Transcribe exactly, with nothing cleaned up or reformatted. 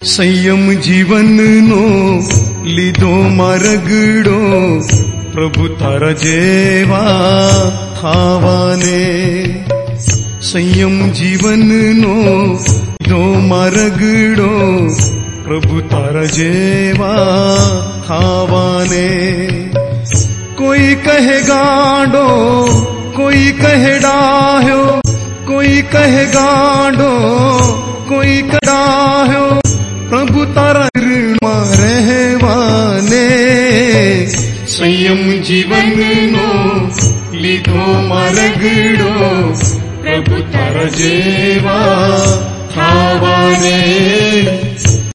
संयम जीवन नो लीधो मारगड़ो प्रभु तारा जेवा थावाने। संयम जीवन नो लीधो मारगड़ो प्रभु तारा जेवा थावाने। कोई कहे गांडो कोई कहे डाह्यो, कोई कहे गांडो कोई कडाह्यो, प्रभु तारा में रहवाने। संयम जीवन नो लीधो मारगड़ो प्रभु तारा जेवा थावाने।